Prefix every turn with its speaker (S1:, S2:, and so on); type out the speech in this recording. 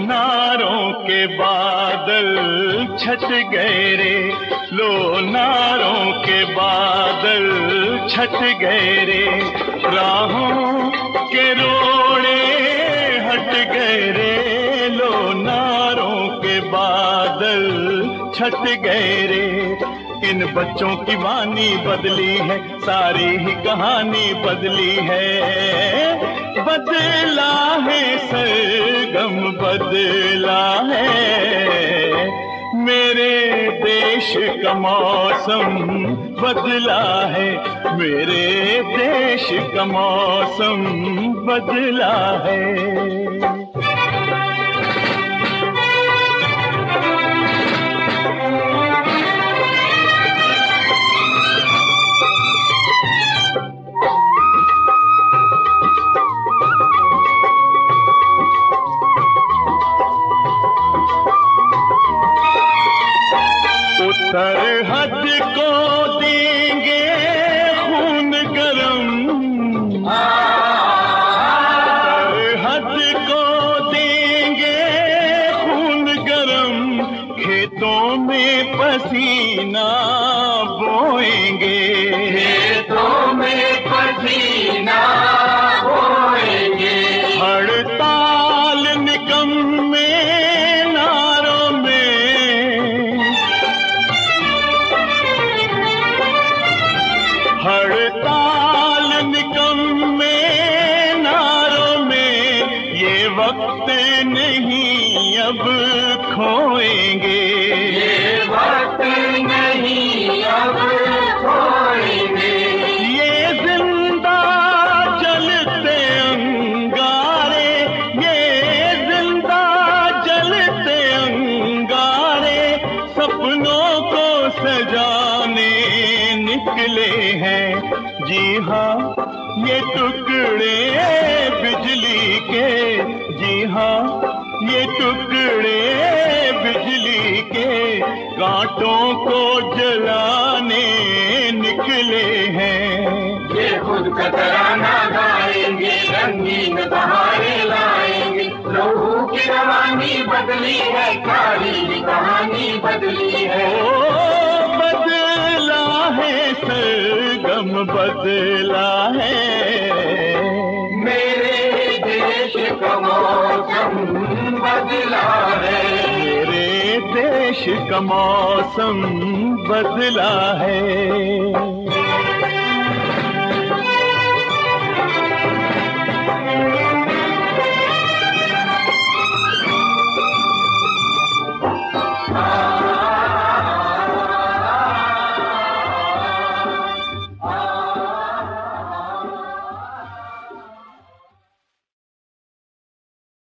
S1: नारों के बादल छट गए रे, लो नारों के बादल छट गए रे, राहों के रोड़े हट गए रे, लो नारों के बादल छट गए रे। इन बच्चों की वाणी बदली है, सारी ही कहानी बदली है, बदला है सरगम बदला है, मेरे देश का मौसम बदला है, मेरे देश का मौसम बदला है। सरहद को देंगे खून गरम, सरहद को देंगे खून गरम, खेतों में पसीना बोएंगे,
S2: खेतों में पसीना बोएंगे,
S1: हड़ताल निकम्मे नारों में, हड़ताल निकम्मे नारों में, ये वक्त नहीं अब खोएंगे,
S2: ये वक्त नहीं अब खोएंगे,
S1: ये जिंदा जलते अंगारे, ये जिंदा जलते अंगारे, सपनों को सजाने निकले हैं, जी हाँ ये टुकड़े बिजली के, जी हाँ ये टुकड़े बिजली के, कांटों को जलाने निकले हैं,
S2: ये खुद का तराना गाएंगे, रंगीन बहारें लाएंगे, लहू की रवानी बदली है, कारी कहानी बदली है,
S1: ओ बदला है सरगम बदला है,
S2: मेरे देश का मौसम बदला है,
S1: मेरे देश का मौसम बदला है।